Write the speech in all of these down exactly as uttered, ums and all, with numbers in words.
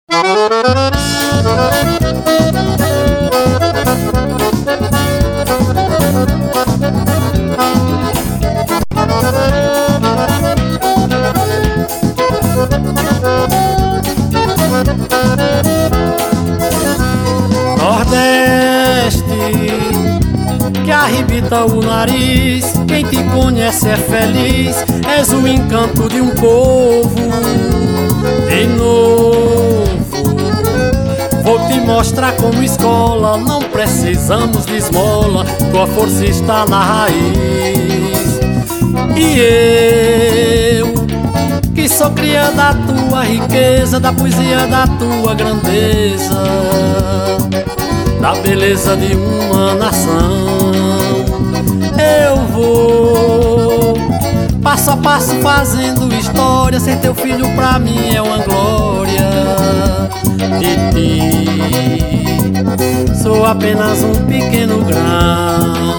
Nordeste, que arrebita o nariz, quem te conhece é feliz, és o encanto de um povo. De novo, vou te mostrar como escola, não precisamos de esmola, tua força está na raiz. E eu, que sou cria da tua riqueza, da poesia da tua grandeza, da beleza de uma nação, eu vou passo a passo fazendo história. Ser teu filho pra mim é uma glória. De ti sou apenas um pequeno grão.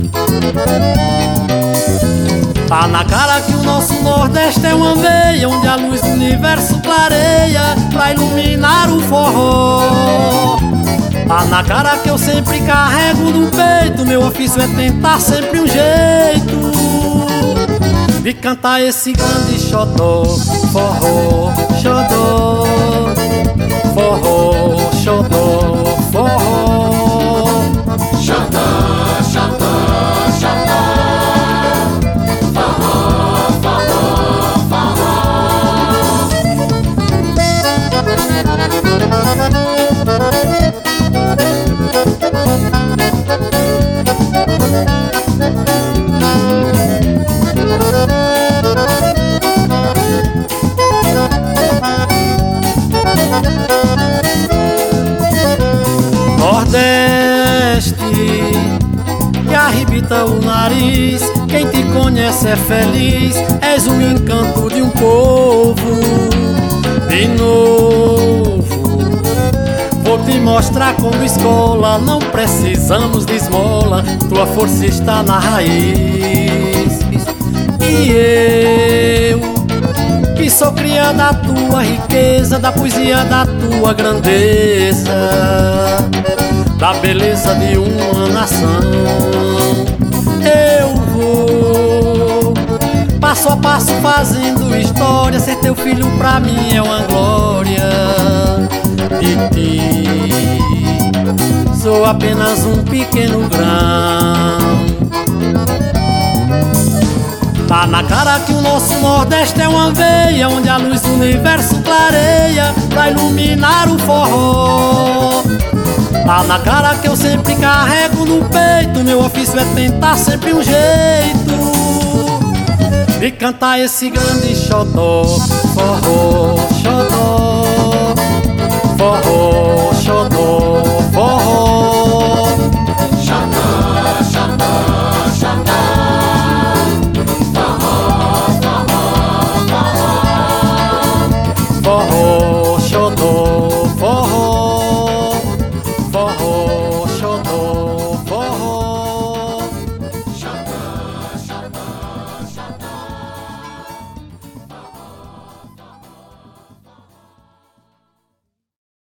Tá na cara que o nosso Nordeste é uma veia onde a luz do universo clareia pra iluminar o forró. Tá na cara que eu sempre carrego no peito, meu ofício é tentar sempre um jeito de cantar esse grande xodó. Forró, xodó, forró, xodó, forró, xodó, xodó, xodó, forró, forró, forró. Nordeste, que arrebita o nariz, quem te conhece é feliz, és o encanto de um povo. De novo, vou te mostrar como escola, não precisamos de esmola, tua força está na raiz. E eu, que sou cria da tua riqueza, da poesia da tua grandeza, da beleza de uma nação, eu vou passo a passo fazendo história. Ser teu filho pra mim é uma glória. De ti sou apenas um pequeno grão. Tá na cara que o nosso Nordeste é uma veia onde a luz do universo clareia pra iluminar o forró. Tá na cara que eu sempre carrego no peito, meu ofício é tentar sempre um jeito de cantar esse grande xodó. Forró, xodó, forró,